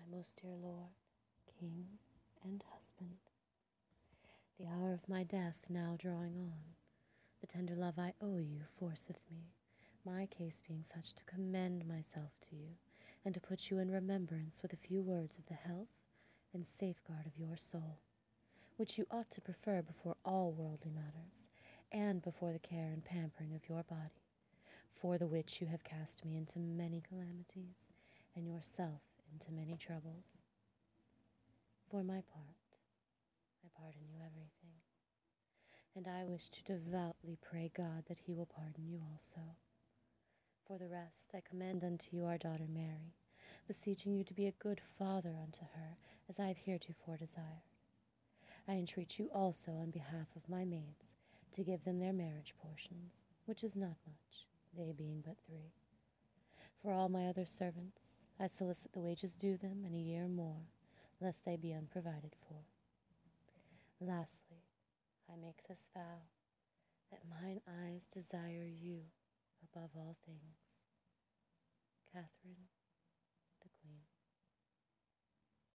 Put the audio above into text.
most dear lord, king, and husband. The hour of my death now drawing on, the tender love I owe you forceth me, my case being such, to commend myself to you, and to put you in remembrance with a few words of the health and safeguard of your soul, which you ought to prefer before all worldly matters, and before the care and pampering of your body, for the which you have cast me into many calamities, and yourself into many troubles. For my part, I pardon you everything, and I wish to devoutly pray God that he will pardon you also. For the rest, I commend unto you our daughter Mary, beseeching you to be a good father unto her, as I have heretofore desired. I entreat you also on behalf of my maids to give them their marriage portions, which is not much, they being but 3. For all my other servants, I solicit the wages due them and a year more, lest they be unprovided for. Lastly, I make this vow, that mine eyes desire you above all things. Catherine